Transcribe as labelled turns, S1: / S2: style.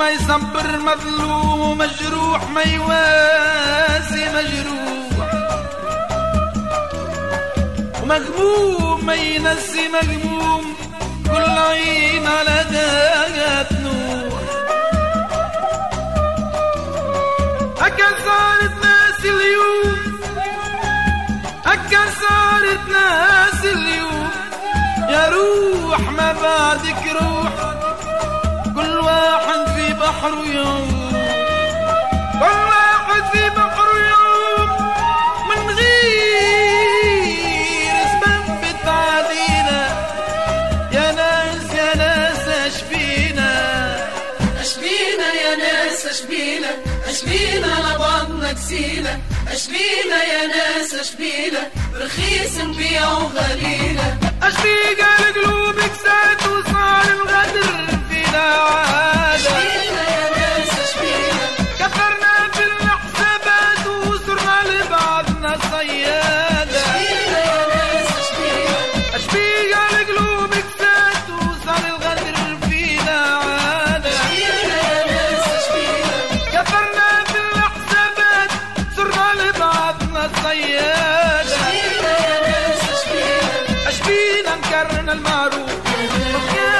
S1: ما يصبر مظلوم ومجروح ما يواسي مجروح، ومغموم ما ينسي مغموم، كل عين على داقة نور. هكا صارت ناس اليوم، هكا صارت ناس اليوم، يا روح ما بعدك روح، كل واحد في بحره يوم، كل واحد في بحره يوم، من غير سبب بتعدينا. يا ناس يا ناس اشبينا،
S2: اشبينا يا ناس اشبينا، اشبينا لبعضنا كسينا، اشبينا يا ناس اشبينا، رخيص نبيع وغلينا.
S1: اشبيك قلوبك سات وصار الغدر فينا عادة.
S2: اشبينا يا ناس اشبينا،
S1: كثرنا في الحسابات وصرنا لبعضنا صيادة.
S2: اشبينا يا ناس اشبينا،
S1: اشبيك قلوبك سات وصار الغدر فينا عادة.
S2: اشبينا يا ناس اشبينا،
S1: كثرنا في الحسابات صرنا لبعضنا صيادة.
S2: اشبينا يا ناس اشبينا،
S1: اشبينا انكرنا المعروف